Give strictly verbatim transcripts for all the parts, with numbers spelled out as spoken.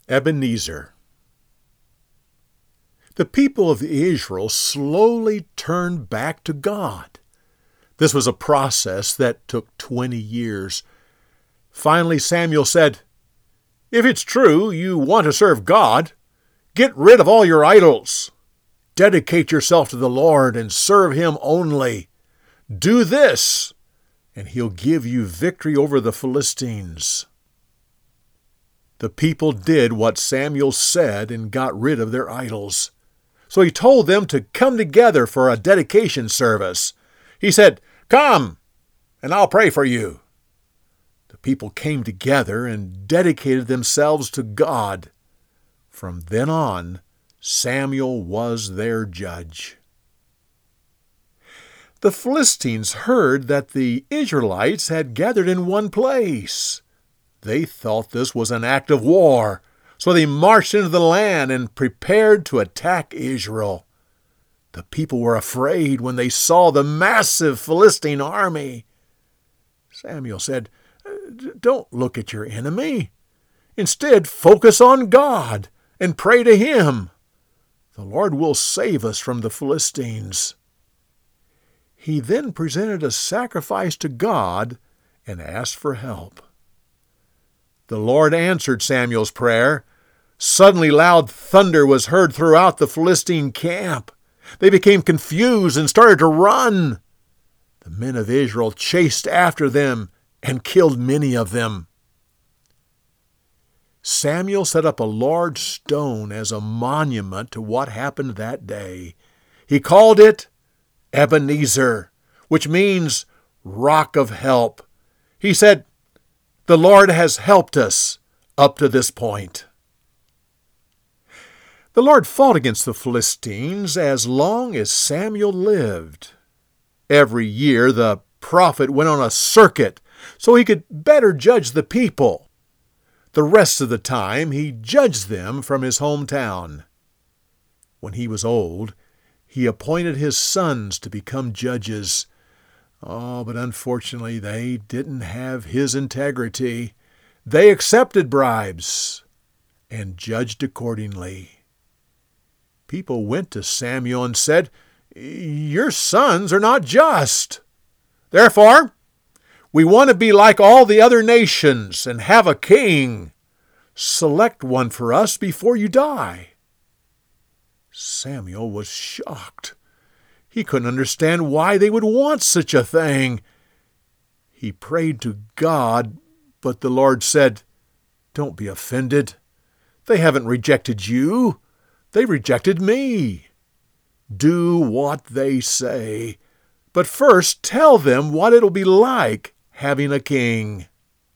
Ebenezer. The people of Israel slowly turned back to God. This was a process that took twenty years. Finally, Samuel said, "If it's true you want to serve God, get rid of all your idols. Dedicate yourself to the Lord and serve Him only. Do this, and He'll give you victory over the Philistines." The people did what Samuel said and got rid of their idols. So he told them to come together for a dedication service. He said, "Come, and I'll pray for you." The people came together and dedicated themselves to God. From then on, Samuel was their judge. The Philistines heard that the Israelites had gathered in one place. They thought this was an act of war, so they marched into the land and prepared to attack Israel. The people were afraid when they saw the massive Philistine army. Samuel said, "Don't look at your enemy. Instead, focus on God and pray to Him. The Lord will save us from the Philistines." He then presented a sacrifice to God and asked for help. The Lord answered Samuel's prayer. Suddenly loud thunder was heard throughout the Philistine camp. They became confused and started to run. The men of Israel chased after them and killed many of them. Samuel set up a large stone as a monument to what happened that day. He called it Ebenezer, which means rock of help. He said, "The Lord has helped us up to this point." The Lord fought against the Philistines as long as Samuel lived. Every year the prophet went on a circuit so he could better judge the people. The rest of the time he judged them from his hometown. When he was old, he appointed his sons to become judges. Oh, but unfortunately they didn't have his integrity. They accepted bribes and judged accordingly. People went to Samuel and said, "Your sons are not just. Therefore, we want to be like all the other nations and have a king. Select one for us before you die." Samuel was shocked. He couldn't understand why they would want such a thing. He prayed to God, but the Lord said, "Don't be offended. They haven't rejected you. They rejected me. Do what they say, but first tell them what it'll be like having a king."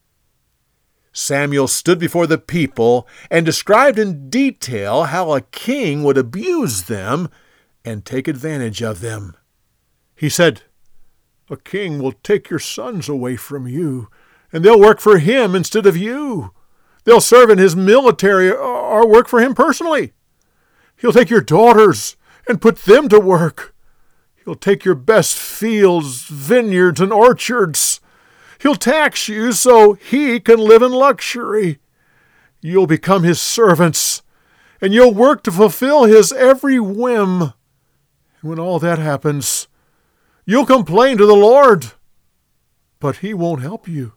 Samuel stood before the people and described in detail how a king would abuse them and take advantage of them. He said, "A king will take your sons away from you, and they'll work for him instead of you. They'll serve in his military or work for him personally. He'll take your daughters and put them to work. He'll take your best fields, vineyards, and orchards. He'll tax you so he can live in luxury. You'll become his servants, and you'll work to fulfill his every whim. And when all that happens, you'll complain to the Lord, but he won't help you."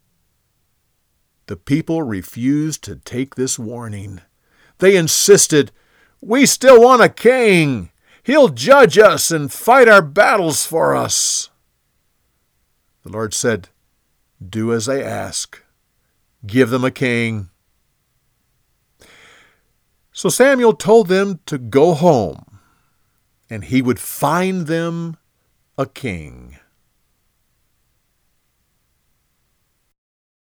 The people refused to take this warning. They insisted, "We still want a king. He'll judge us and fight our battles for us." The Lord said, "Do as they ask. Give them a king." So Samuel told them to go home, and he would find them a king.